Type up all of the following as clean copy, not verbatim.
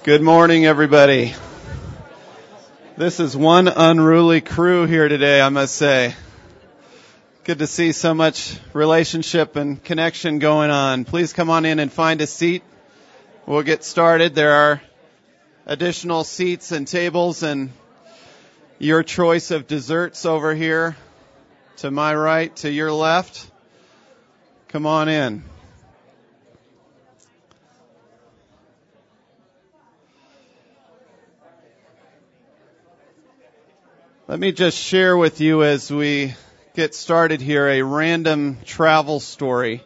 Good morning, everybody. This is one unruly crew here today, I must say. Good to see so much relationship and connection going on. Please come on in and find a seat. We'll get started. There are additional seats and tables and your choice of desserts over here to my right, to your left. Come on in. Let me just share with you as we get started here a random travel story.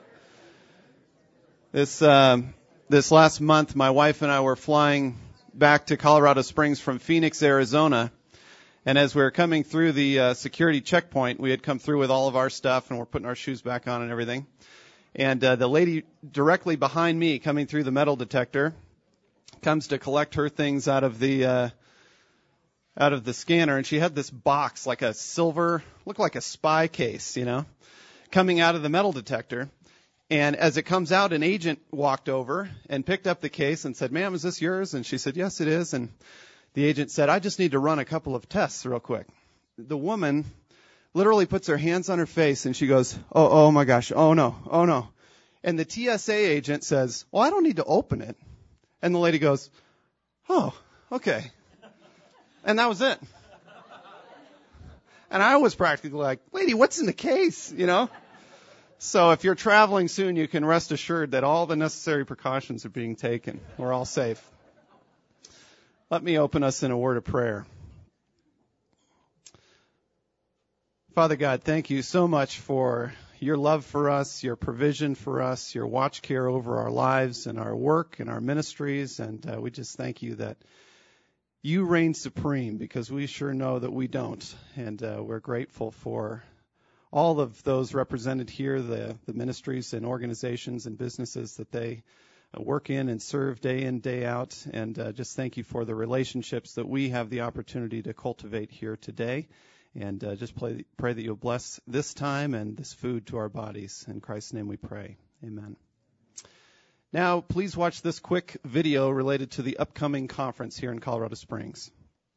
This last month, my wife and I were flying back to Colorado Springs from Phoenix, Arizona. And as we were coming through the security checkpoint, we had come through with all of our stuff and we're putting our shoes back on and everything. And the lady directly behind me coming through the metal detector comes to collect her things out of the scanner, and she had this box, like a silver, looked like a spy case, coming out of the metal detector. And as it comes out, an agent walked over and picked up the case and said, "Ma'am, is this yours?" And she said, "Yes, it is." And the agent said, "I just need to run a couple of tests real quick." The woman literally puts her hands on her face and she goes, oh my gosh, oh no. And the TSA agent says, "Well, I don't need to open it." And the lady goes, "Oh, okay." And that was it. And I was practically like, "Lady, what's in the case?" So if you're traveling soon, you can rest assured that all the necessary precautions are being taken. We're all safe. Let me open us in a word of prayer. Father God, thank you so much for your love for us, your provision for us, your watch care over our lives and our work and our ministries. And we just thank you that you reign supreme, because we sure know that we don't. And we're grateful for all of those represented here, the ministries and organizations and businesses that they work in and serve day in, day out. And just thank you for the relationships that we have the opportunity to cultivate here today. And just pray that you'll bless this time and this food to our bodies. In Christ's name we pray. Amen. Now, please watch this quick video related to the upcoming conference here in Colorado Springs.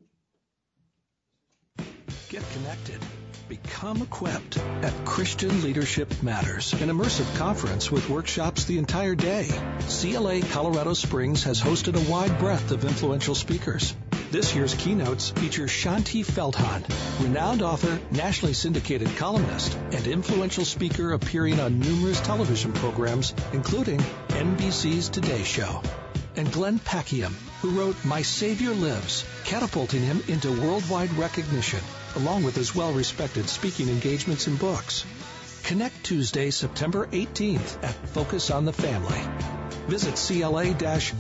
Get connected. Become equipped at Christian Leadership Matters, an immersive conference with workshops the entire day. CLA Colorado Springs has hosted a wide breadth of influential speakers. This year's keynotes feature Shanti Feldhahn, renowned author, nationally syndicated columnist, and influential speaker appearing on numerous television programs, including NBC's Today Show. And Glenn Packiam, who wrote My Savior Lives, catapulting him into worldwide recognition, along with his well-respected speaking engagements and books. Connect Tuesday, September 18th at Focus on the Family. Visit cla-cos.org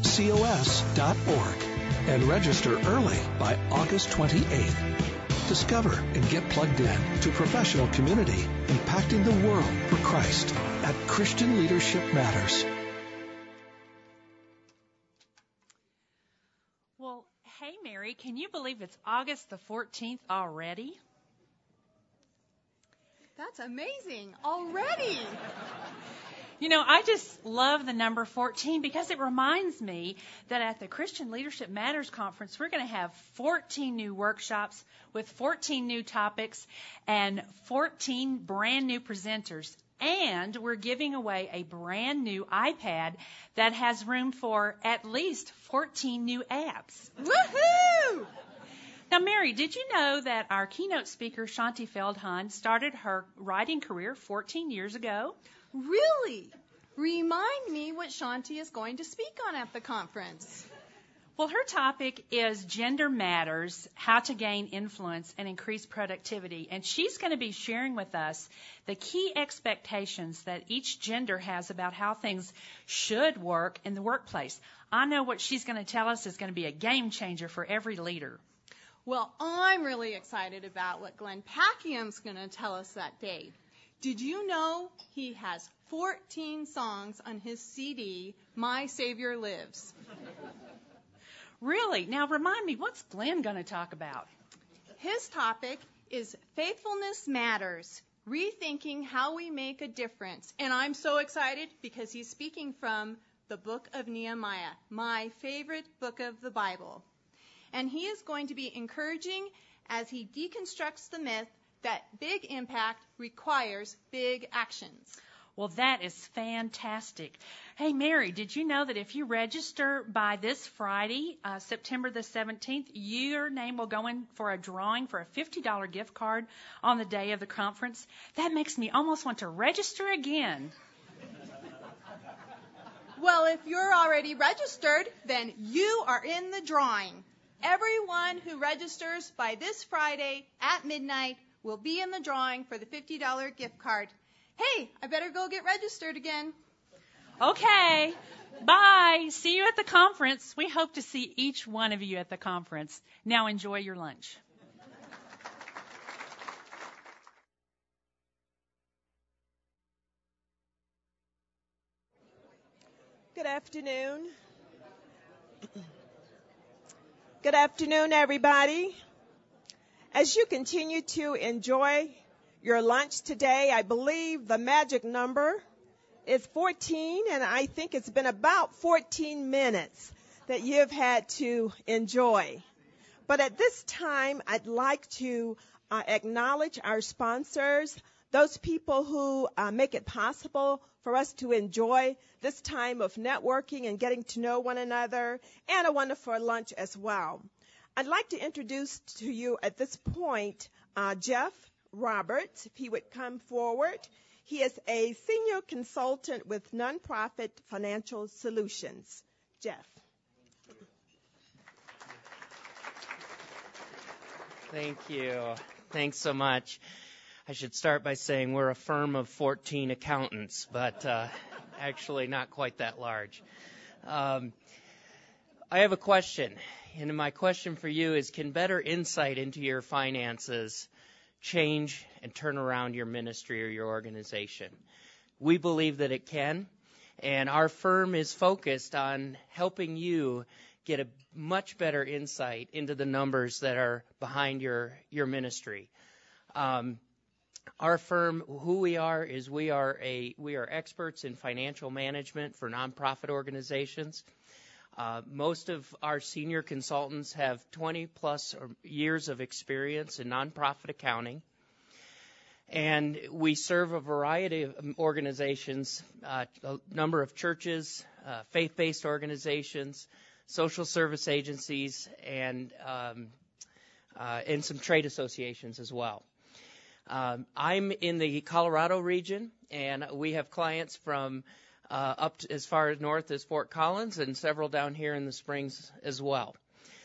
and register early by August 28th. Discover and get plugged in to professional community impacting the world for Christ at Christian Leadership Matters. Well, hey, Mary, can you believe it's August the 14th already? That's amazing. Already. I just love the number 14 because it reminds me that at the Christian Leadership Matters Conference, we're going to have 14 new workshops with 14 new topics and 14 brand new presenters. And we're giving away a brand new iPad that has room for at least 14 new apps. Woohoo! Now, Mary, did you know that our keynote speaker, Shanti Feldhahn, started her writing career 14 years ago? Really? Remind me what Shanti is going to speak on at the conference. Well, her topic is Gender Matters, How to Gain Influence and Increase Productivity. And she's going to be sharing with us the key expectations that each gender has about how things should work in the workplace. I know what she's going to tell us is going to be a game changer for every leader. Well, I'm really excited about what Glenn Packiam's going to tell us that day. Did you know he has 14 songs on his CD, My Savior Lives? Really? Now remind me, what's Glenn going to talk about? His topic is Faithfulness Matters, rethinking how we make a difference. And I'm so excited because he's speaking from the the book of Nehemiah, my favorite book of the Bible. And he is going to be encouraging as he deconstructs the myth that big impact requires big actions. Well, that is fantastic. Hey, Mary, did you know that if you register by this Friday, September the 17th, your name will go in for a drawing for a $50 gift card on the day of the conference? That makes me almost want to register again. Well, if you're already registered, then you are in the drawing. Everyone who registers by this Friday at midnight will be in the drawing for the $50 gift card. Hey, I better go get registered again. Okay. Bye. See you at the conference. We hope to see each one of you at the conference. Now enjoy your lunch. Good afternoon. Good afternoon, everybody. As you continue to enjoy your lunch today, I believe the magic number is 14, and I think it's been about 14 minutes that you've had to enjoy. But at this time, I'd like to acknowledge our sponsors, those people who make it possible for us to enjoy this time of networking and getting to know one another, and a wonderful lunch as well. I'd like to introduce to you at this point Jeff Roberts, if he would come forward. He is a senior consultant with Nonprofit Financial Solutions. Jeff. Thank you. Thanks so much. I should start by saying we're a firm of 14 accountants, but actually not quite that large. I have a question, and my question for you is, can better insight into your finances change and turn around your ministry or your organization? We believe that it can, and our firm is focused on helping you get a much better insight into the numbers that are behind your ministry. Our firm, who we are, is we are experts in financial management for nonprofit organizations. Most of our senior consultants have 20-plus years of experience in nonprofit accounting. And we serve a variety of organizations, a number of churches, faith-based organizations, social service agencies, and some trade associations as well. I'm in the Colorado region, and we have clients from up to as far north as Fort Collins and several down here in the Springs as well.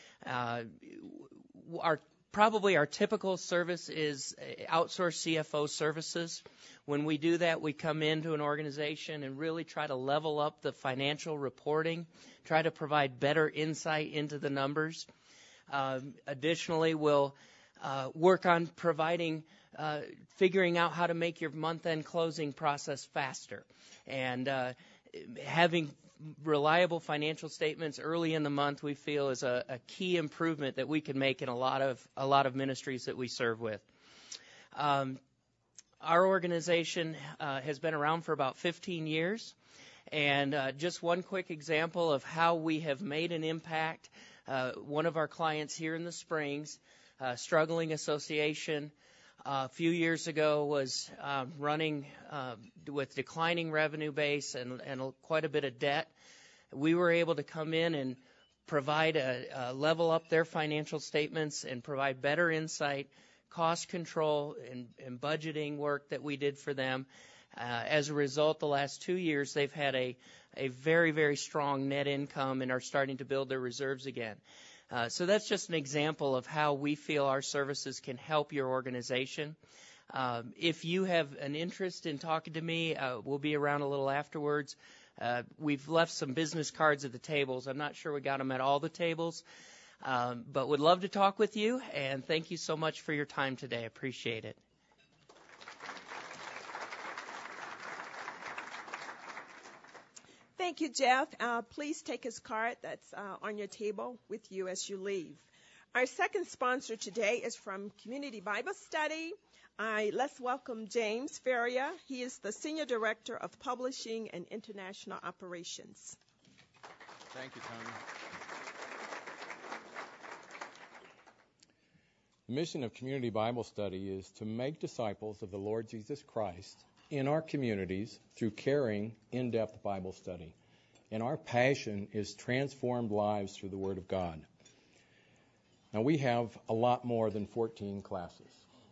Our typical service is outsourced CFO services. When we do that, we come into an organization and really try to level up the financial reporting, try to provide better insight into the numbers. Additionally, we'll work on figuring out how to make your month-end closing process faster. And having reliable financial statements early in the month, we feel, is a key improvement that we can make in a lot of ministries that we serve with. Our organization has been around for about 15 years. And just one quick example of how we have made an impact. One of our clients here in the Springs, Struggling Association, a few years ago was running with declining revenue base and quite a bit of debt. We were able to come in and provide level up their financial statements and provide better insight, cost control, and budgeting work that we did for them. As a result, the last 2 years, they've had a very, very strong net income and are starting to build their reserves again. So that's just an example of how we feel our services can help your organization. If you have an interest in talking to me, we'll be around a little afterwards. We've left some business cards at the tables. I'm not sure we got them at all the tables, but would love to talk with you. And thank you so much for your time today. I appreciate it. Thank you, Jeff. Please take his card that's on your table with you as you leave. Our second sponsor today is from Community Bible Study. Let's welcome James Feria. He is the Senior Director of Publishing and International Operations. Thank you, Tony. The mission of Community Bible Study is to make disciples of the Lord Jesus Christ in our communities through caring, in-depth Bible study. And our passion is transformed lives through the Word of God. Now, we have a lot more than 14 classes.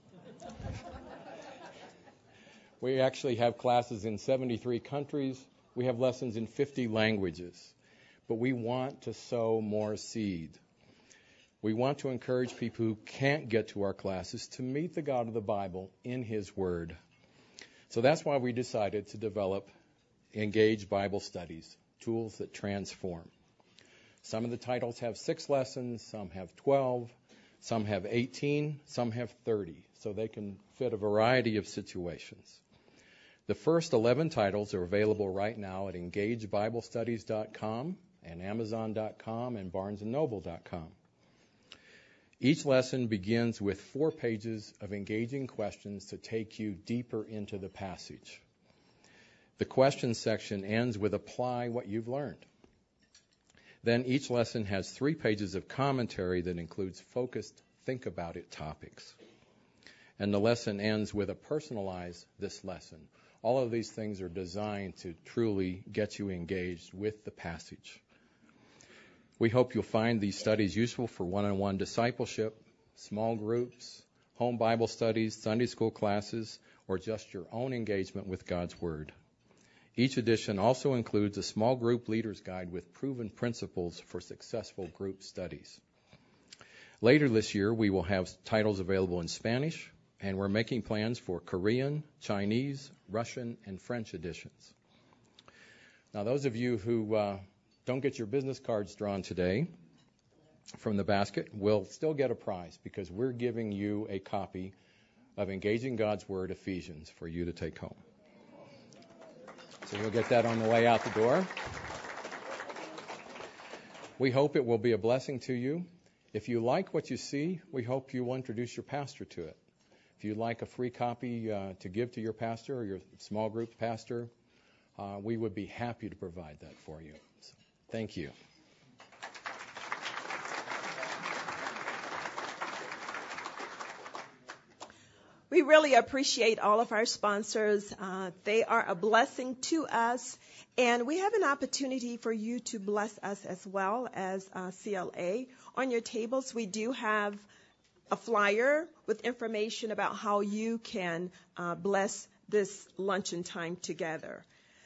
We actually have classes in 73 countries. We have lessons in 50 languages. But we want to sow more seed. We want to encourage people who can't get to our classes to meet the God of the Bible in His Word. So that's why we decided to develop Engage Bible Studies, tools that transform. Some of the titles have 6 lessons, some have 12, some have 18, some have 30, so they can fit a variety of situations. The first 11 titles are available right now at EngageBibleStudies.com and Amazon.com and BarnesandNoble.com. Each lesson begins with 4 pages of engaging questions to take you deeper into the passage. The question section ends with apply what you've learned. Then each lesson has 3 pages of commentary that includes focused think about it topics. And the lesson ends with a personalize this lesson. All of these things are designed to truly get you engaged with the passage. We hope you'll find these studies useful for one-on-one discipleship, small groups, home Bible studies, Sunday school classes, or just your own engagement with God's Word. Each edition also includes a small group leader's guide with proven principles for successful group studies. Later this year, we will have titles available in Spanish, and we're making plans for Korean, Chinese, Russian, and French editions. Now, those of you who don't get your business cards drawn today from the basket will still get a prize because we're giving you a copy of Engaging God's Word, Ephesians, for you to take home. So you'll get that on the way out the door. We hope it will be a blessing to you. If you like what you see, we hope you will introduce your pastor to it. If you'd like a free copy to give to your pastor or your small group pastor, we would be happy to provide that for you. So, thank you. We really appreciate all of our sponsors. They are a blessing to us, and we have an opportunity for you to bless us as well as CLA. On your tables, we do have a flyer with information about how you can bless this luncheon time together.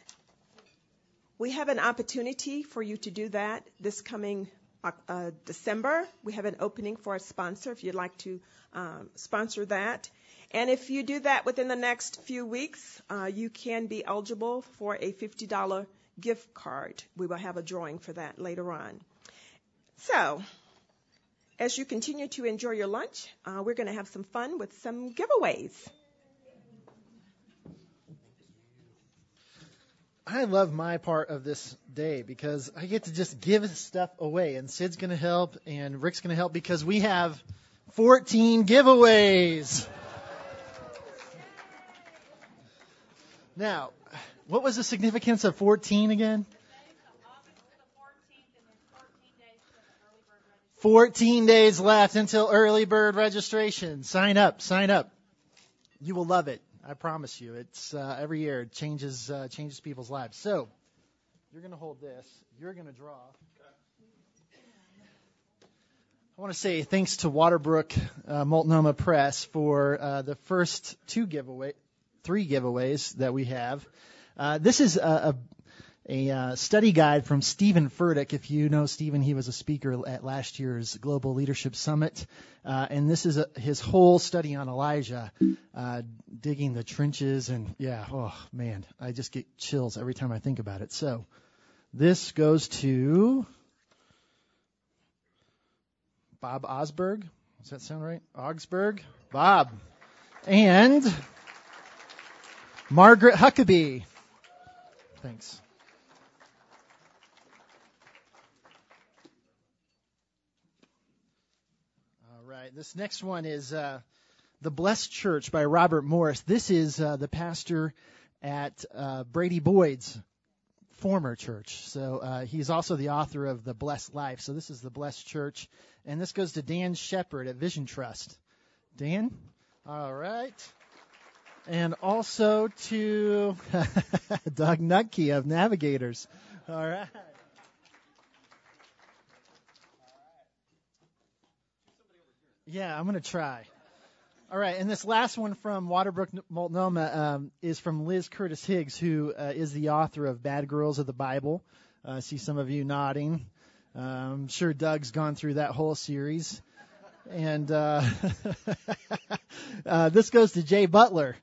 We have an opportunity for you to do that this coming December. We have an opening for a sponsor if you'd like to sponsor that. And if you do that within the next few weeks, you can be eligible for a $50 gift card. We will have a drawing for that later on. So, as you continue to enjoy your lunch, we're going to have some fun with some giveaways. I love my part of this day because I get to just give stuff away, and Sid's going to help, and Rick's going to help because we have 14 giveaways. Now, what was the significance of 14 again? 14 days left until early bird registration. Sign up, sign up. You will love it. I promise you. It's every year it changes people's lives. So you're going to hold this. You're going to draw. I want to say thanks to Waterbrook Multnomah Press for the first three giveaways that we have. This is a study guide from Stephen Furtick. If you know Stephen, he was a speaker at last year's Global Leadership Summit. And this is his whole study on Elijah, digging the trenches. And yeah, oh man, I just get chills every time I think about it. So this goes to Bob Osberg. Does that sound right? Augsburg? Bob. And Margaret Huckabee. Thanks. All right. This next one is The Blessed Church by Robert Morris. This is the pastor at Brady Boyd's former church. So he's also the author of The Blessed Life. So this is The Blessed Church. And this goes to Dan Shepard at Vision Trust. Dan? All right. And also to Doug Nutke of Navigators. All right. Yeah, I'm going to try. All right, and this last one from Waterbrook, Multnomah, is from Liz Curtis Higgs, who is the author of Bad Girls of the Bible. I see some of you nodding. I'm sure Doug's gone through that whole series. And this goes to Jay Butler.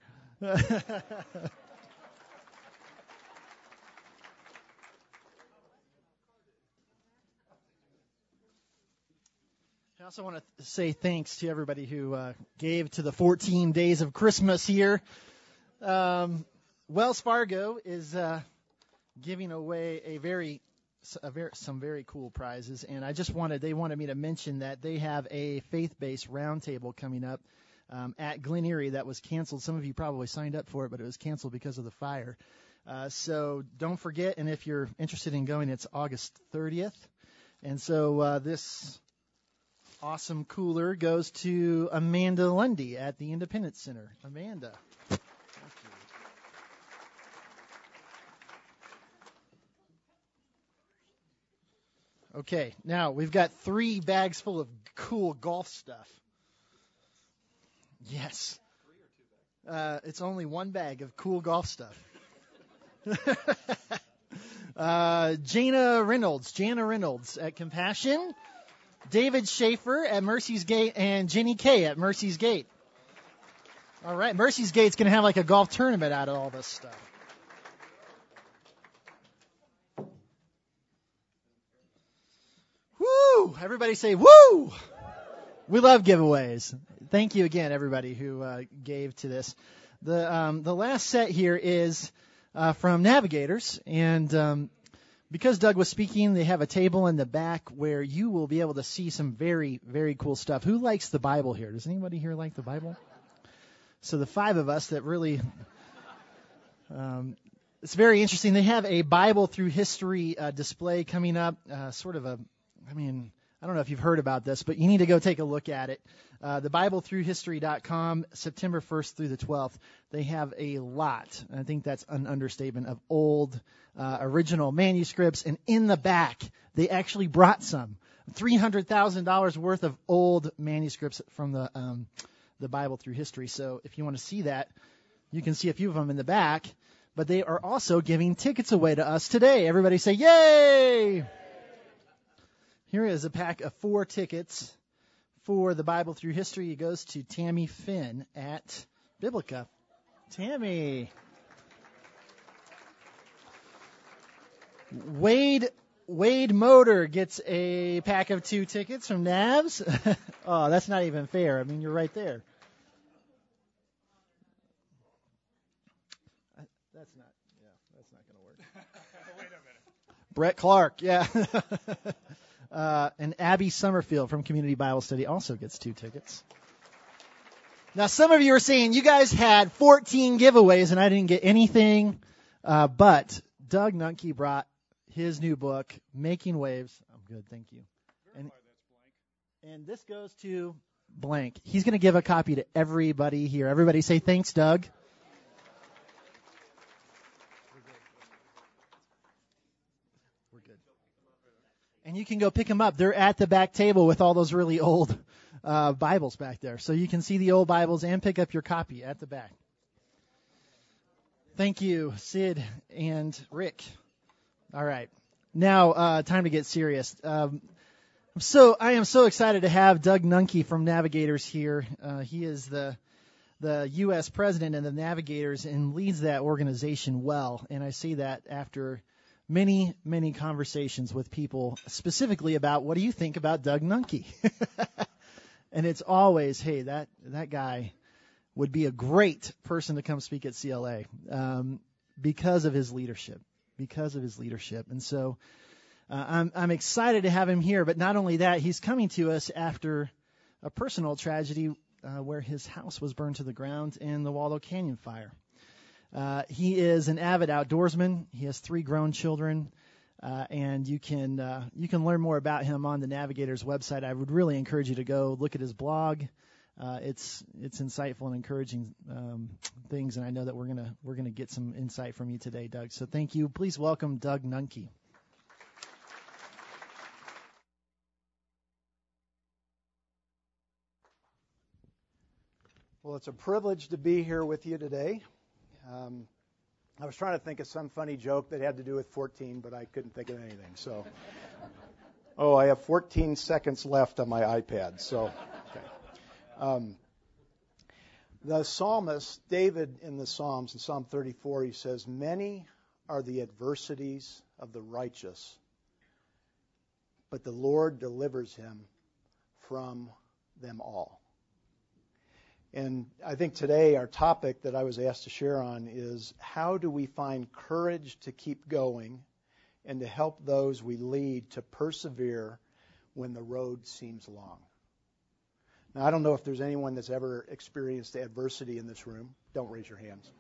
I also want to say thanks to everybody who gave to the 14 days of Christmas here. Wells Fargo is giving away some very cool prizes, and they wanted me to mention that they have a faith-based roundtable coming up at Glen Erie that was canceled. Some of you probably signed up for it, but it was canceled because of the fire. So don't forget, and if you're interested in going, it's August 30th. And so this awesome cooler goes to Amanda Lundy at the Independence Center. Amanda. Thank you. Okay, now we've got 3 bags full of cool golf stuff. Yes. It's only 1 bag of cool golf stuff. Jana Reynolds at Compassion. David Schaefer at Mercy's Gate, and Jenny Kay at Mercy's Gate. All right, Mercy's Gate's going to have like a golf tournament out of all this stuff. Woo! Everybody say woo! We love giveaways. Thank you again, everybody who gave to this. The last set here is from Navigators, and because Doug was speaking, they have a table in the back where you will be able to see some very, very cool stuff. Who likes the Bible here? Does anybody here like the Bible? So the 5 of us that really, it's very interesting. They have a Bible through history display coming up, I don't know if you've heard about this, but you need to go take a look at it. The BibleThroughHistory.com, September 1st through the 12th. They have a lot, I think that's an understatement, of old original manuscripts. And in the back, they actually brought some. $300,000 worth of old manuscripts from the Bible Through History. So if you want to see that, you can see a few of them in the back. But they are also giving tickets away to us today. Everybody say, yay! Here is a pack of 4 tickets for the Bible Through History. It goes to Tammy Finn at Biblica. Tammy. Wade Motor gets a pack of 2 tickets from Navs. Oh, that's not even fair. I mean, you're right there. That's not going to work. Wait a minute. Brett Clark, yeah. And Abby Summerfield from Community Bible Study also gets 2 tickets. Now, some of you are saying you guys had 14 giveaways and I didn't get anything, but Doug Nutke brought his new book, Making Waves. I'm good, thank you. And this goes to blank. He's going to give a copy to everybody here. Everybody say thanks, Doug. We're good. And you can go pick them up. They're at the back table with all those really old Bibles back there. So you can see the old Bibles and pick up your copy at the back. Thank you, Sid and Rick. All right. Now, time to get serious. I am so excited to have Doug Nutke from Navigators here. He is the U.S. president of the Navigators and leads that organization well. And I say that after many, many conversations with people specifically about what do you think about Doug Nutke? And it's always, hey, that guy would be a great person to come speak at CLA because of his leadership. And so I'm excited to have him here. But not only that, he's coming to us after a personal tragedy where his house was burned to the ground in the Waldo Canyon fire. He is an avid outdoorsman. He has 3 grown children, and you can learn more about him on the Navigator's website. I would really encourage you to go look at his blog. It's insightful and encouraging things, and I know that we're gonna get some insight from you today, Doug. So thank you. Please welcome Doug Nunke. Well, it's a privilege to be here with you today. I was trying to think of some funny joke that had to do with 14, but I couldn't think of anything. So, I have 14 seconds left on my iPad. So, okay. The psalmist, David in the Psalms, in Psalm 34, he says, "Many are the adversities of the righteous, but the Lord delivers him from them all." And I think today our topic that I was asked to share on is how do we find courage to keep going and to help those we lead to persevere when the road seems long. Now, I don't know if there's anyone that's ever experienced adversity in this room. Don't raise your hands.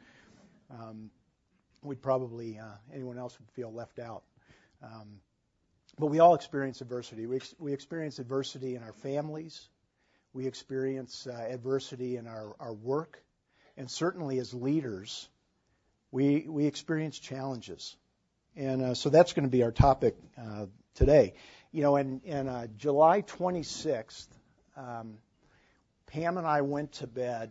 We'd probably, anyone else would feel left out. But we all experience adversity. We experience adversity in our families. We experience adversity in our work, and certainly as leaders, we experience challenges. And so that's going to be our topic today. You know, in July 26th, Pam and I went to bed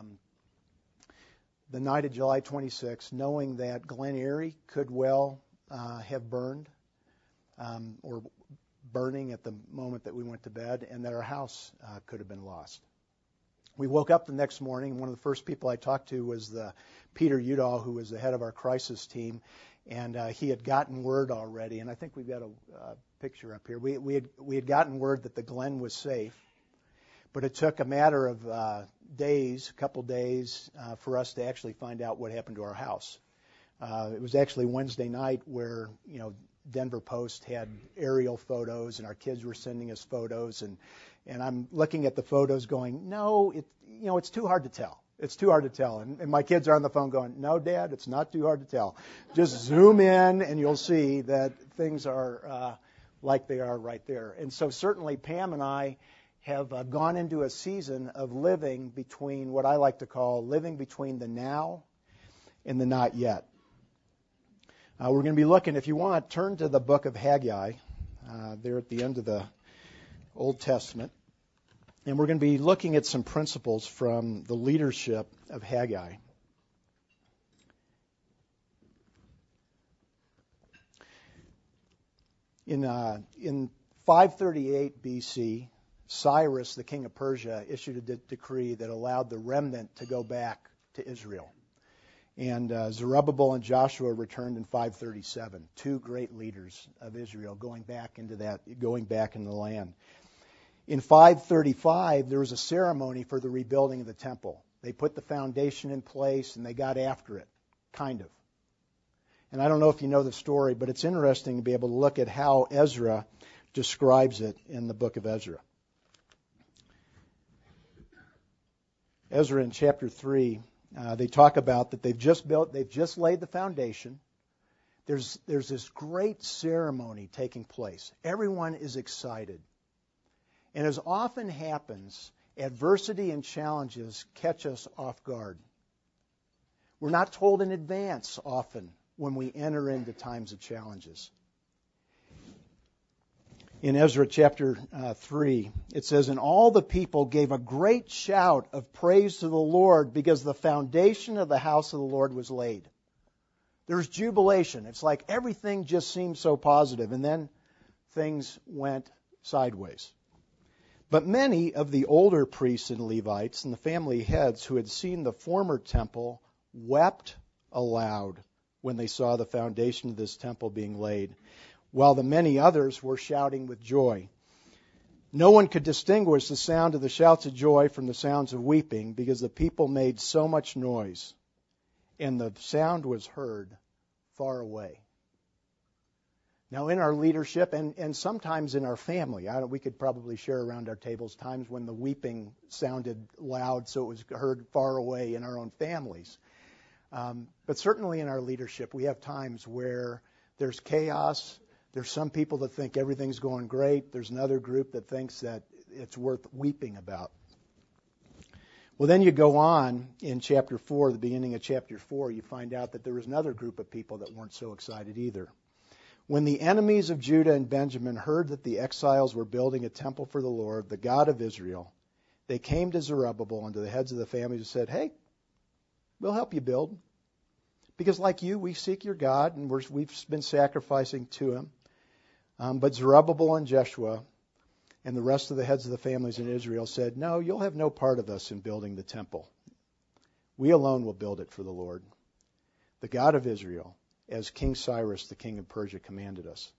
the night of July 26th, knowing that Glen Erie could well have burned or burning at the moment that we went to bed, and that our house could have been lost. We woke up the next morning, and one of the first people I talked to was Peter Udall, who was the head of our crisis team, and he had gotten word already, and I think we've got a picture up here. We had gotten word that the Glen was safe, but it took a matter of a couple days, for us to actually find out what happened to our house. It was actually Wednesday night where, Denver Post had aerial photos, and our kids were sending us photos, and I'm looking at the photos going, no, it's too hard to tell. It's too hard to tell. And my kids are on the phone going, no, Dad, it's not too hard to tell. Just zoom in, and you'll see that things are like they are right there. And so certainly Pam and I have gone into a season of living between what I like to call living between the now and the not yet. We're going to be looking, if you want, turn to the book of Haggai. There at the end of the Old Testament. And we're going to be looking at some principles from the leadership of Haggai. In 538 BC, Cyrus, the king of Persia, issued a decree that allowed the remnant to go back to Israel. And Zerubbabel and Joshua returned in 537, 2 great leaders of Israel going back into the land. In 535, there was a ceremony for the rebuilding of the temple. They put the foundation in place and they got after it, kind of. And I don't know if you know the story, but it's interesting to be able to look at how Ezra describes it in the book of Ezra. Ezra in chapter 3, they talk about that they've just laid the foundation. There's this great ceremony taking place. Everyone is excited. And as often happens, adversity and challenges catch us off guard. We're not told in advance often when we enter into times of challenges. In Ezra chapter 3, it says, "And all the people gave a great shout of praise to the Lord because the foundation of the house of the Lord was laid." There's jubilation. It's like everything just seemed so positive, and then things went sideways. But many of the older priests and Levites and the family heads who had seen the former temple wept aloud when they saw the foundation of this temple being laid, while the many others were shouting with joy. No one could distinguish the sound of the shouts of joy from the sounds of weeping, because the people made so much noise, and the sound was heard far away. Now, in our leadership, and sometimes in our family, we could probably share around our tables times when the weeping sounded loud, so it was heard far away in our own families. But certainly in our leadership, we have times where there's chaos. There's some people that think everything's going great. There's another group that thinks that it's worth weeping about. Well, then you go on in chapter 4, the beginning of chapter 4, you find out that there was another group of people that weren't so excited either. When the enemies of Judah and Benjamin heard that the exiles were building a temple for the Lord, the God of Israel, they came to Zerubbabel and to the heads of the families and said, "Hey, we'll help you build. Because like you, we seek your God, and we've been sacrificing to him." But Zerubbabel and Jeshua and the rest of the heads of the families in Israel said, "No, you'll have no part of us in building the temple. We alone will build it for the Lord, the God of Israel, as King Cyrus, the king of Persia, commanded us."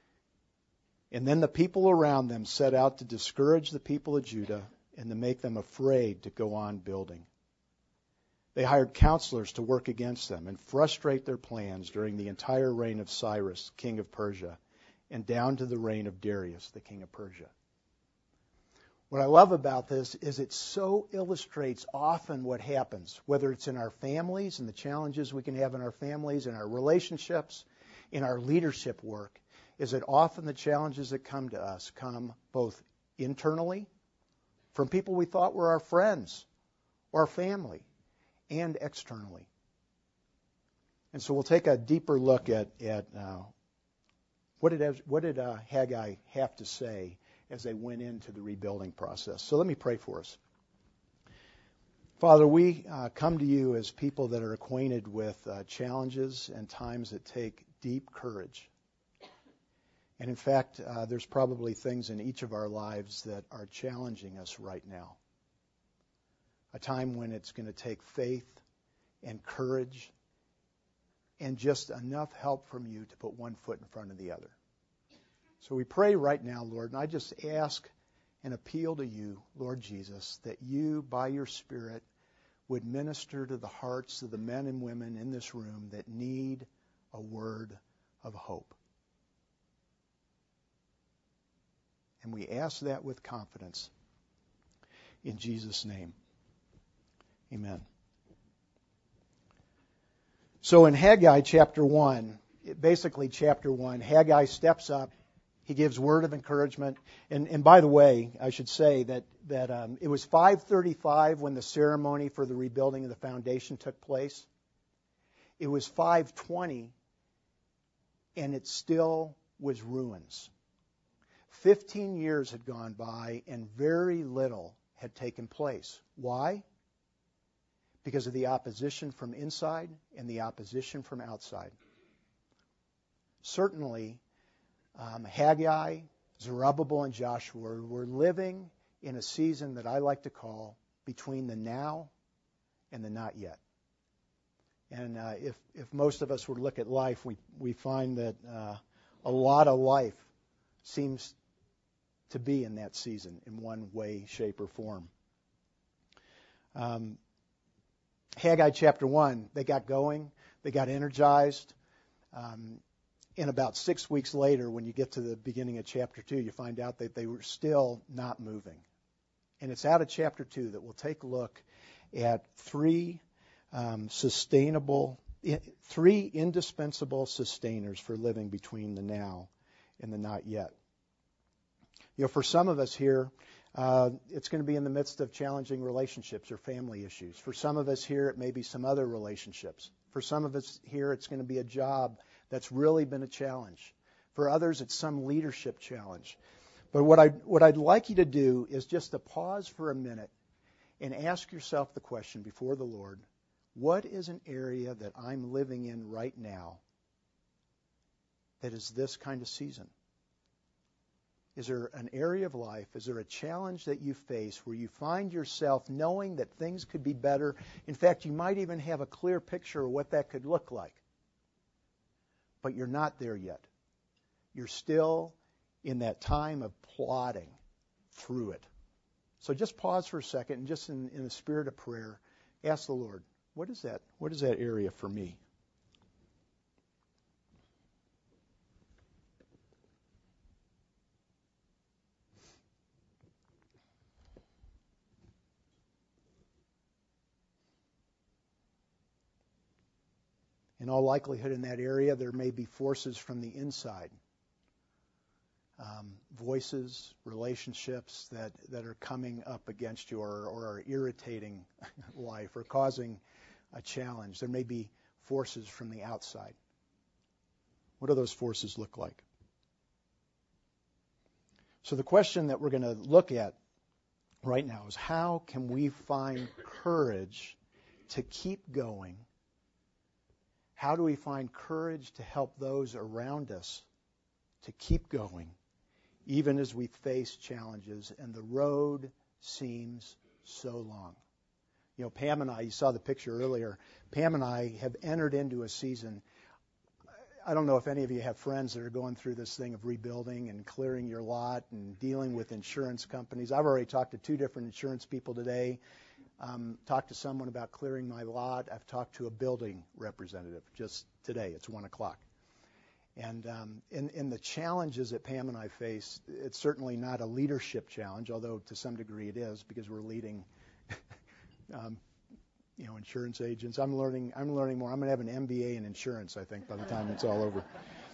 And then the people around them set out to discourage the people of Judah and to make them afraid to go on building. They hired counselors to work against them and frustrate their plans during the entire reign of Cyrus, king of Persia, and down to the reign of Darius, the king of Persia. What I love about this is it so illustrates often what happens, whether it's in our families and the challenges we can have in our families, in our relationships, in our leadership work, is that often the challenges that come to us come both internally, from people we thought were our friends or our family, and externally. And so we'll take a deeper look at what did Haggai have to say as they went into the rebuilding process. So let me pray for us. Father, we come to you as people that are acquainted with challenges and times that take deep courage. And in fact, there's probably things in each of our lives that are challenging us right now. A time when it's going to take faith and courage and just enough help from you to put one foot in front of the other. So we pray right now, Lord, and I just ask and appeal to you, Lord Jesus, that you, by your Spirit, would minister to the hearts of the men and women in this room that need a word of hope. And we ask that with confidence. In Jesus' name, amen. So in Haggai chapter 1, basically chapter 1, Haggai steps up. He gives word of encouragement. And by the way, I should say that it was 5:35 when the ceremony for the rebuilding of the foundation took place. It was 5:20, and it still was ruins. 15 years had gone by, and very little had taken place. Why? Because of the opposition from inside and the opposition from outside. Certainly, Haggai, Zerubbabel, and Joshua were living in a season that I like to call between the now and the not yet. And if most of us would look at life, we find that a lot of life seems to be in that season in one way, shape, or form. Haggai chapter 1, they got going, they got energized. And about 6 weeks later, when you get to the beginning of chapter 2, you find out that they were still not moving. And it's out of chapter 2 that we'll take a look at three indispensable sustainers for living between the now and the not yet. You know, for some of us here, it's going to be in the midst of challenging relationships or family issues. For some of us here, it may be some other relationships. For some of us here, it's going to be a job that's really been a challenge. For others, it's some leadership challenge. But what I'd like you to do is just to pause for a minute and ask yourself the question before the Lord, what is an area that I'm living in right now that is this kind of season? Is there an area of life, is there a challenge that you face where you find yourself knowing that things could be better? In fact, you might even have a clear picture of what that could look like. But you're not there yet. You're still in that time of plodding through it. So just pause for a second and just in the spirit of prayer, ask the Lord, what is that? What is that area for me? In all likelihood, in that area, there may be forces from the inside. Voices, relationships that are coming up against you or are irritating life or causing a challenge. There may be forces from the outside. What do those forces look like? So the question that we're going to look at right now is, how can we find courage to keep going? How do we find courage to help those around us to keep going, even as we face challenges and the road seems so long? You know, Pam and I, you saw the picture earlier, Pam and I have entered into a season. I don't know if any of you have friends that are going through this thing of rebuilding and clearing your lot and dealing with insurance companies. I've already talked to 2 different insurance people today. Talked to someone about clearing my lot. I've talked to a building representative just today. It's 1 o'clock. And in the challenges that Pam and I face, it's certainly not a leadership challenge, although to some degree it is, because we're leading insurance agents. I'm learning more. I'm going to have an MBA in insurance, I think, by the time it's all over.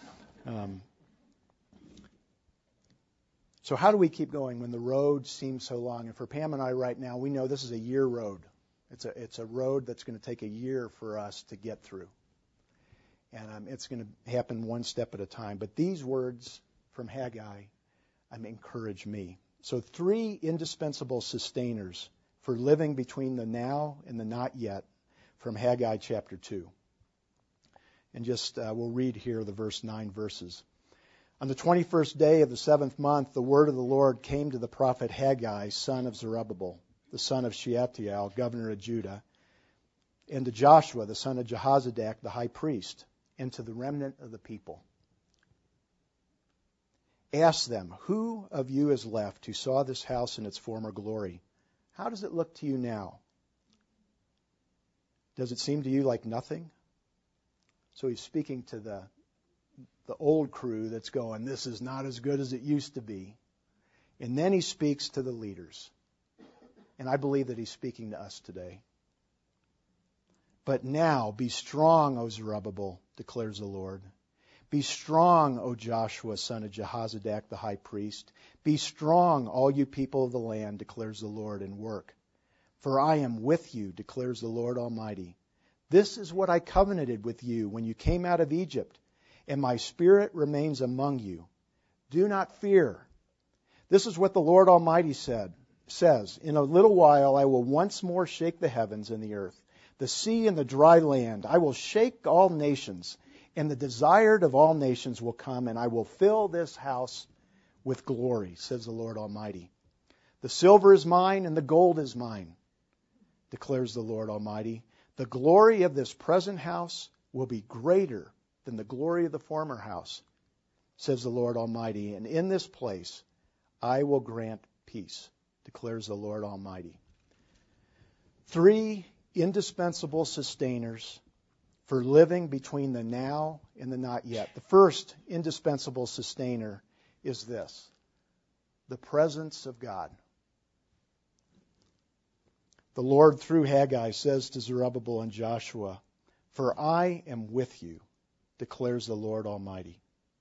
So how do we keep going when the road seems so long? And for Pam and I right now, we know this is a year road. It's a road that's going to take a year for us to get through. And it's going to happen one step at a time. But these words from Haggai encourage me. So 3 indispensable sustainers for living between the now and the not yet from Haggai chapter 2. And just we'll read here the verse 9 verses. On the 21st day of the 7th month, the word of the Lord came to the prophet Haggai, son of Zerubbabel, the son of Shealtiel, governor of Judah, and to Joshua, the son of Jehozadak, the high priest, and to the remnant of the people. Ask them, who of you is left who saw this house in its former glory? How does it look to you now? Does it seem to you like nothing? So he's speaking to the old crew that's going, this is not as good as it used to be. And then he speaks to the leaders. And I believe that he's speaking to us today. But now be strong, O Zerubbabel, declares the Lord. Be strong, O Joshua, son of Jehozadak, the high priest. Be strong, all you people of the land, declares the Lord, and work. For I am with you, declares the Lord Almighty. This is what I covenanted with you when you came out of Egypt, and my spirit remains among you. Do not fear. This is what the Lord Almighty says, in a little while I will once more shake the heavens and the earth, the sea and the dry land. I will shake all nations, and the desired of all nations will come, and I will fill this house with glory, says the Lord Almighty. The silver is mine, and the gold is mine, declares the Lord Almighty. The glory of this present house will be greater than the glory of the former house, says the Lord Almighty. And in this place I will grant peace, declares the Lord Almighty. 3 indispensable sustainers for living between the now and the not yet. The first indispensable sustainer is this: the presence of God. The Lord, through Haggai, says to Zerubbabel and Joshua, for I am with you, declares the Lord Almighty.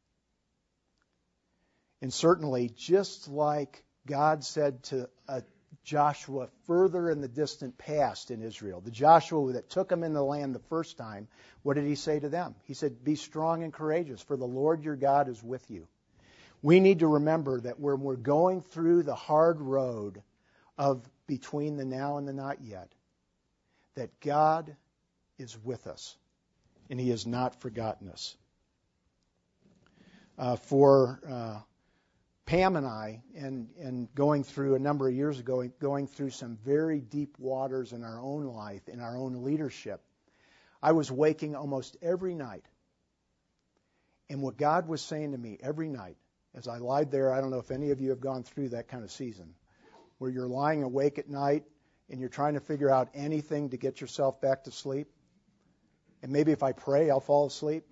And certainly, just like God said to Joshua further in the distant past in Israel, the Joshua that took them in the land the first time, what did he say to them? He said, be strong and courageous, for the Lord your God is with you. We need to remember that when we're going through the hard road of between the now and the not yet, that God is with us, and he has not forgotten us. For Pam and I, and going through a number of years ago, going through some very deep waters in our own life, in our own leadership, I was waking almost every night. And what God was saying to me every night, as I lied there, I don't know if any of you have gone through that kind of season, where you're lying awake at night and you're trying to figure out anything to get yourself back to sleep. And maybe if I pray, I'll fall asleep.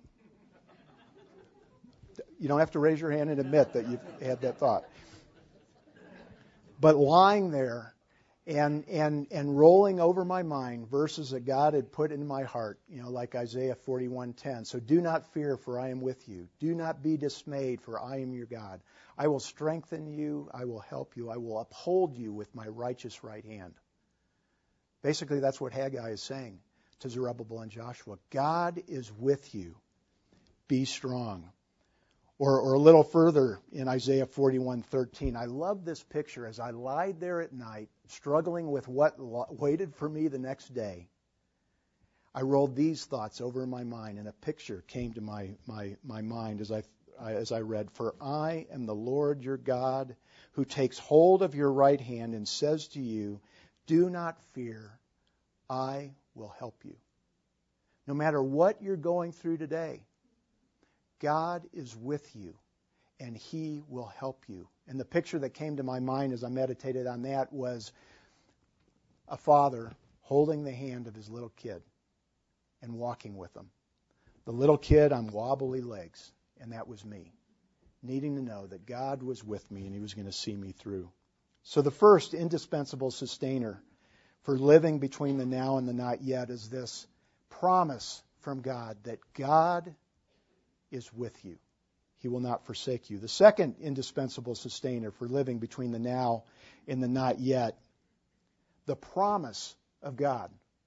You don't have to raise your hand and admit that you've had that thought. But lying there and rolling over my mind verses that God had put in my heart, like Isaiah 41:10. So do not fear, for I am with you. Do not be dismayed, for I am your God. I will strengthen you. I will help you. I will uphold you with my righteous right hand. Basically, that's what Haggai is saying to Zerubbabel and Joshua. God is with you. Be strong. Or a little further in Isaiah 41:13. I love this picture. As I lied there at night, struggling with what waited for me the next day, I rolled these thoughts over in my mind, and a picture came to my mind as I read, "For I am the Lord your God, who takes hold of your right hand and says to you, do not fear, I will help you." No matter what you're going through today, God is with you, and He will help you. And the picture that came to my mind as I meditated on that was a father holding the hand of his little kid and walking with him. The little kid on wobbly legs, and that was me, needing to know that God was with me and He was going to see me through. So the first indispensable sustainer for living between the now and the not yet is this promise from God that God is with you. He will not forsake you. The second indispensable sustainer for living between the now and the not yet, the promise of God.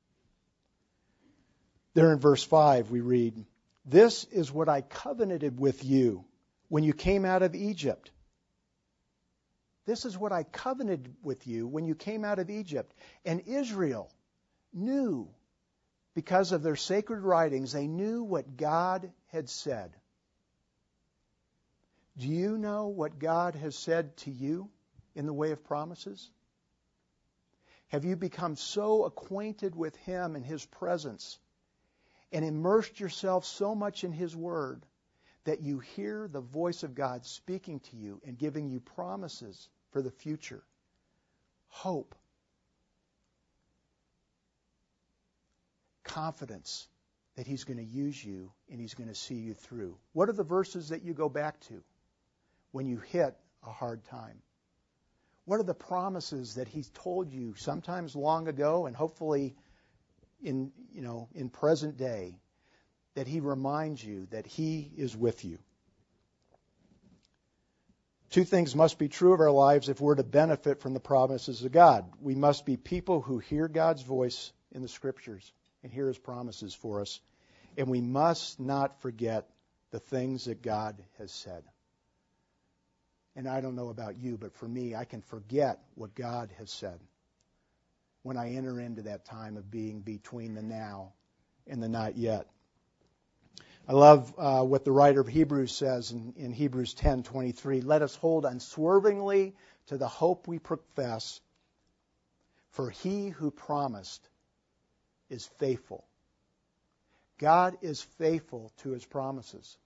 There in verse 5 we read, "This is what I covenanted with you when you came out of Egypt." This is what I covenanted with you when you came out of Egypt. And Israel knew, because of their sacred writings, they knew what God had said. Do you know what God has said to you in the way of promises? Have you become so acquainted with Him and His presence and immersed yourself so much in His Word that you hear the voice of God speaking to you and giving you promises for the future? Hope. Confidence that He's going to use you and He's going to see you through. What are the verses that you go back to when you hit a hard time? What are the promises that He's told you sometimes long ago and hopefully in present day, that He reminds you that He is with you? Two things must be true of our lives if we're to benefit from the promises of God. We must be people who hear God's voice in the Scriptures and hear His promises for us. And we must not forget the things that God has said. And I don't know about you, but for me, I can forget what God has said when I enter into that time of being between the now and the not yet. I love what the writer of Hebrews says in Hebrews 10:23. "Let us hold unswervingly to the hope we profess, for He who promised is faithful." God is faithful to His promises.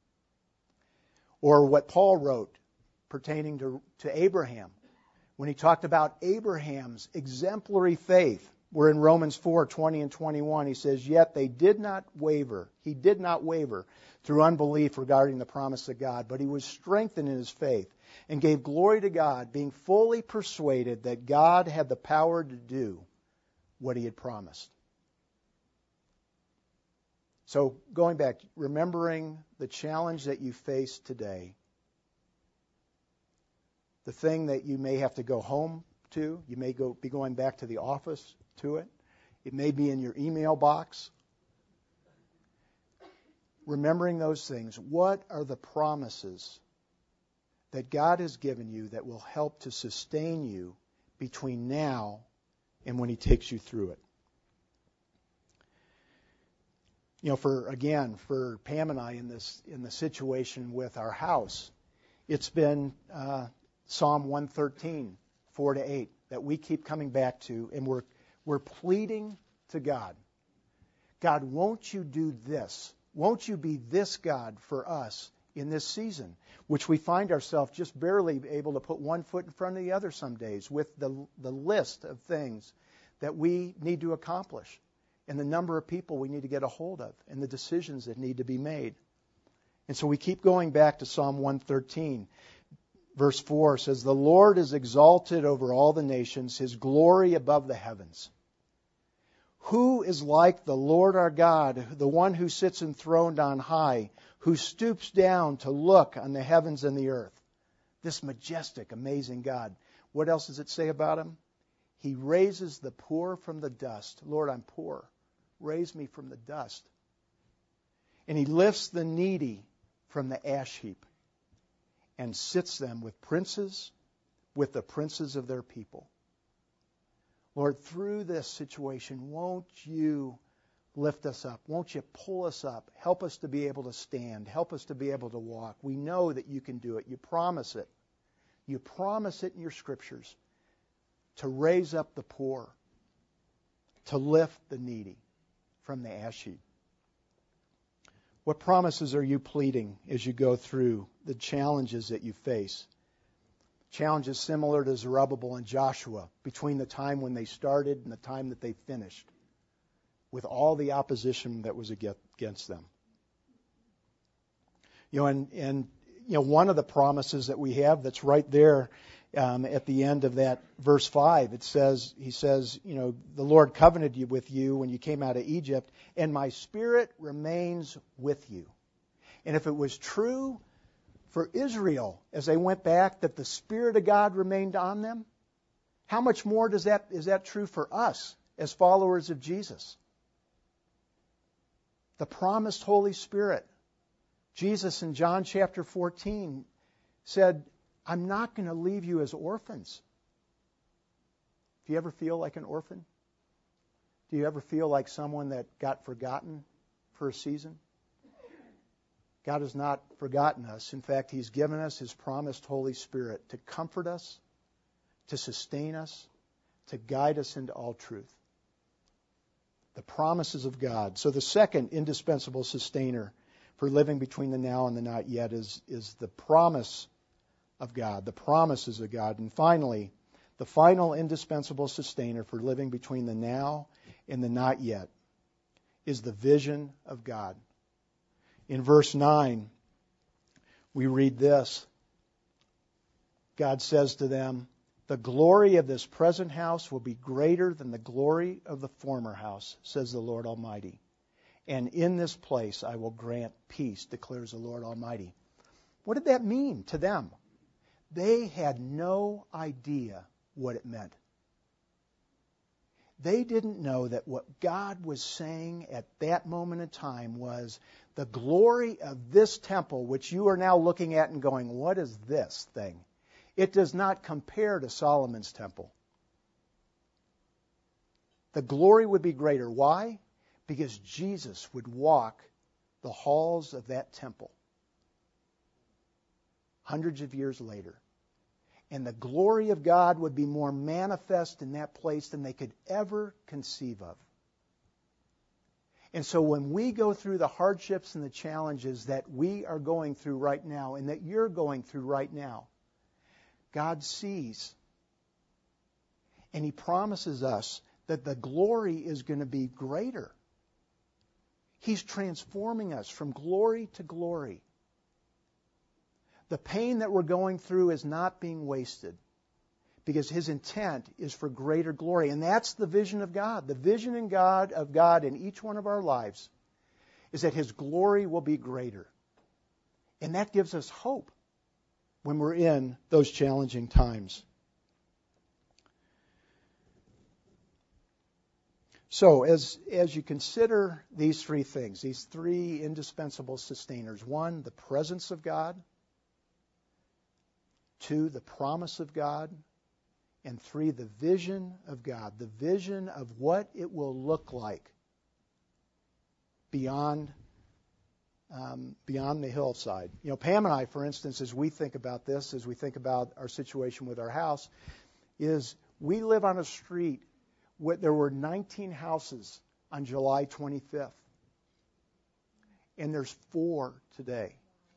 Or what Paul wrote pertaining to Abraham, when he talked about Abraham's exemplary faith, where in Romans 4:20 and 21 he says, "Yet they did not waver. He did not waver through unbelief regarding the promise of God, but he was strengthened in his faith and gave glory to God, being fully persuaded that God had the power to do what He had promised." So going back, remembering the challenge that you face today, the thing that you may have to go home to, you may be going back to the office to it. It may be in your email box. Remembering those things, what are the promises that God has given you that will help to sustain you between now and when He takes you through it? For Pam and I in the situation with our house, it's been Psalm 113, 4-8, that we keep coming back to, and we're pleading to God. God, won't you do this? Won't you be this God for us in this season, which we find ourselves just barely able to put one foot in front of the other some days with the list of things that we need to accomplish and the number of people we need to get a hold of and the decisions that need to be made. And so we keep going back to Psalm 113. Verse 4 says, "The Lord is exalted over all the nations, His glory above the heavens. Who is like the Lord our God, the one who sits enthroned on high, who stoops down to look on the heavens and the earth?" This majestic, amazing God. What else does it say about Him? He raises the poor from the dust. Lord, I'm poor. Raise me from the dust. And He lifts the needy from the ash heap and sits them with princes, with the princes of their people. Lord, through this situation, won't You lift us up? Won't You pull us up? Help us to be able to stand. Help us to be able to walk. We know that You can do it. You promise it. You promise it in Your Scriptures to raise up the poor, to lift the needy from the ash heap. What promises are you pleading as you go through the challenges that you face? Challenges similar to Zerubbabel and Joshua between the time when they started and the time that they finished, with all the opposition that was against them. And one of the promises that we have that's right there at the end of that verse 5, it says, He says, the Lord covenanted with you when you came out of Egypt, and My Spirit remains with you. And if it was true for Israel as they went back that the Spirit of God remained on them, how much more is that true for us as followers of Jesus? The promised Holy Spirit. Jesus in John chapter 14 said, "I'm not going to leave you as orphans." Do you ever feel like an orphan? Do you ever feel like someone that got forgotten for a season? God has not forgotten us. In fact, He's given us His promised Holy Spirit to comfort us, to sustain us, to guide us into all truth. The promises of God. So the second indispensable sustainer for living between the now and the not yet is the promise of God, the promises of God. And finally, the final indispensable sustainer for living between the now and the not yet is the vision of God. In verse 9, we read this. God says to them, "The glory of this present house will be greater than the glory of the former house, says the Lord Almighty. And in this place I will grant peace, declares the Lord Almighty." What did that mean to them? They had no idea what it meant. They didn't know that what God was saying at that moment in time was the glory of this temple, which you are now looking at and going, "What is this thing?" It does not compare to Solomon's temple. The glory would be greater. Why? Because Jesus would walk the halls of that temple hundreds of years later. And the glory of God would be more manifest in that place than they could ever conceive of. And so when we go through the hardships and the challenges that we are going through right now and that you're going through right now, God sees. And He promises us that the glory is going to be greater. He's transforming us from glory to glory. The pain that we're going through is not being wasted because His intent is for greater glory. And that's the vision of God. The vision of God in each one of our lives is that His glory will be greater. And that gives us hope when we're in those challenging times. So as you consider these three things, these three indispensable sustainers: one, the presence of God; two, the promise of God; and three, the vision of God, the vision of what it will look like beyond the hillside. Pam and I, for instance, as we think about this, as we think about our situation with our house, is we live on a street where there were 19 houses on July 25th, and there's 4 today.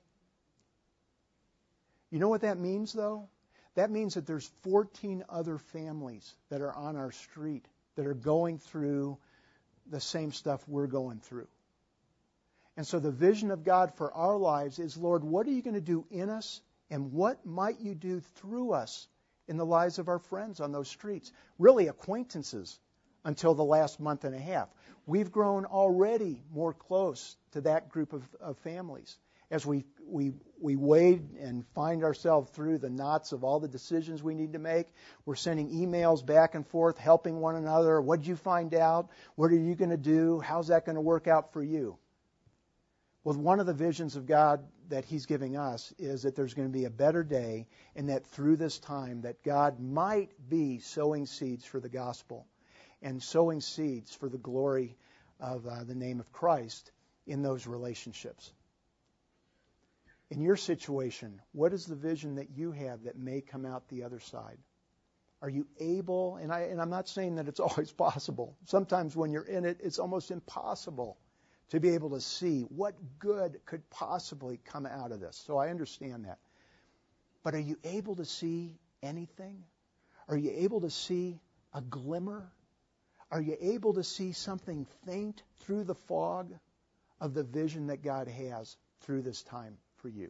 You know what that means, though? That means that there's 14 other families that are on our street that are going through the same stuff we're going through. And so the vision of God for our lives is, Lord, what are you going to do in us And what might you do through us in the lives of our friends on those streets? Really, acquaintances until the last month and a half. We've grown already more close to that group of families as we wade and find ourselves through the knots of all the decisions we need to make. We're sending emails back and forth, helping one another. What did you find out? What are you going to do? How's that going to work out for you? Well, one of the visions of God that He's giving us is that there's going to be a better day, and that through this time that God might be sowing seeds for the gospel and sowing seeds for the glory of the name of Christ in those relationships. In your situation, what is the vision that you have that may come out the other side? Are you able, and I'm not saying that it's always possible. Sometimes when you're in it, it's almost impossible to be able to see what good could possibly come out of this. So I understand that. But are you able to see anything? Are you able to see a glimmer? Are you able to see something faint through the fog of the vision that God has through this time for you?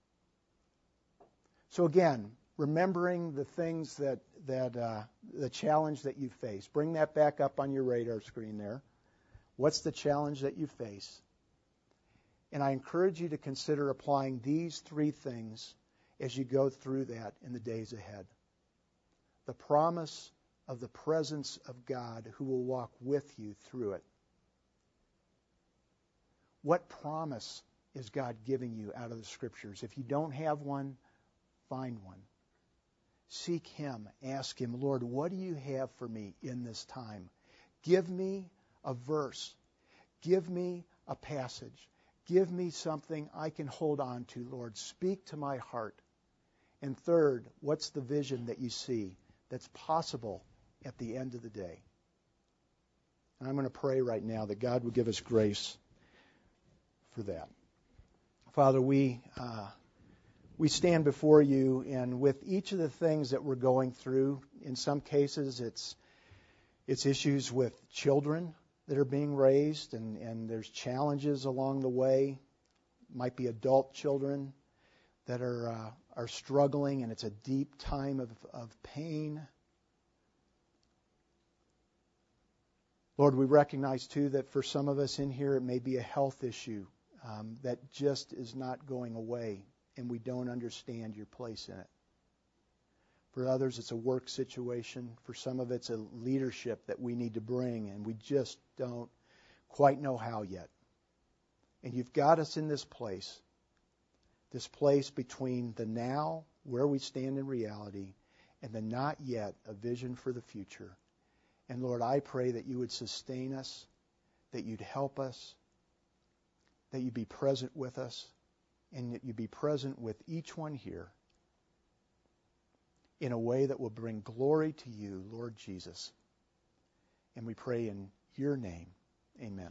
So again, remembering the things that the challenge that you face. Bring that back up on your radar screen there. What's the challenge that you face? And I encourage you to consider applying these three things as you go through that in the days ahead. The promise of the presence of God who will walk with you through it. What promise is God giving you out of the Scriptures? If you don't have one, find one. Seek Him. Ask Him, Lord, what do you have for me in this time? Give me a verse. Give me a passage. Give me something I can hold on to, Lord. Speak to my heart. And third, what's the vision that you see that's possible at the end of the day? And I'm going to pray right now that God would give us grace for that. Father, we stand before you, and with each of the things that we're going through, in some cases it's issues with children that are being raised, and there's challenges along the way. Might be adult children that are struggling, and it's a deep time of pain. Lord, we recognize too that for some of us in here it may be a health issue that just is not going away, and we don't understand your place in it. For others, it's a work situation. For some of it's a leadership that we need to bring, and we just don't quite know how yet. And you've got us in this place between the now, where we stand in reality, and the not yet, a vision for the future. And Lord, I pray that you would sustain us, that you'd help us, that you'd be present with us, and that you'd be present with each one here in a way that will bring glory to you, Lord Jesus. And we pray in your name. Amen.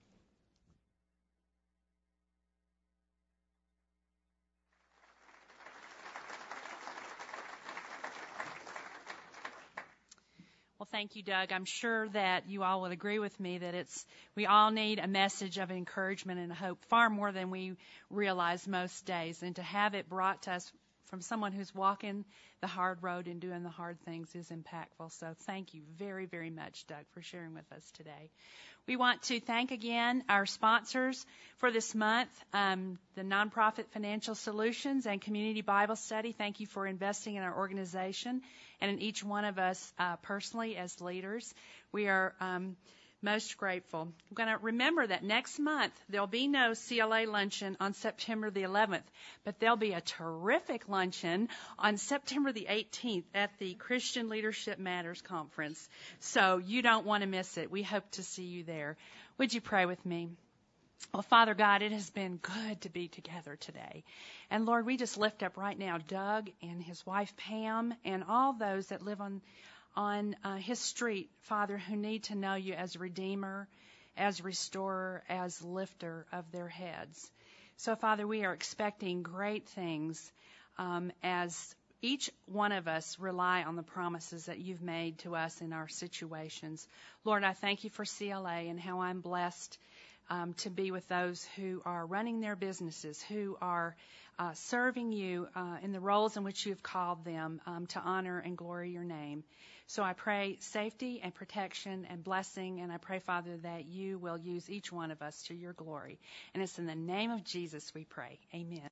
Well, thank you, Doug. I'm sure that you all would agree with me that we all need a message of encouragement and hope far more than we realize most days. And to have it brought to us from someone who's walking the hard road and doing the hard things is impactful. So thank you very, very much, Doug, for sharing with us today. We want to thank again our sponsors for this month, the Nonprofit Financial Solutions and Community Bible Study. Thank you for investing in our organization and in each one of us personally as leaders. We are most grateful. I'm going to remember that next month there'll be no CLA luncheon on September the 11th, but there'll be a terrific luncheon on September the 18th at the Christian Leadership Matters Conference. So you don't want to miss it. We hope to see you there. Would you pray with me? Well, Father God, it has been good to be together today. And Lord, we just lift up right now Doug and his wife Pam and all those that live on his street, Father, who need to know you as Redeemer, as Restorer, as Lifter of their heads. So, Father, we are expecting great things as each one of us rely on the promises that you've made to us in our situations. Lord, I thank you for CLA and how I'm blessed to be with those who are running their businesses, who are serving you in the roles in which you've called them to honor and glory your name. So I pray safety and protection and blessing, and I pray, Father, that you will use each one of us to your glory. And it's in the name of Jesus we pray. Amen.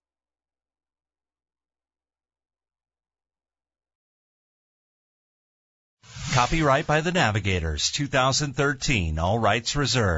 Copyright by the Navigators, 2013, all rights reserved.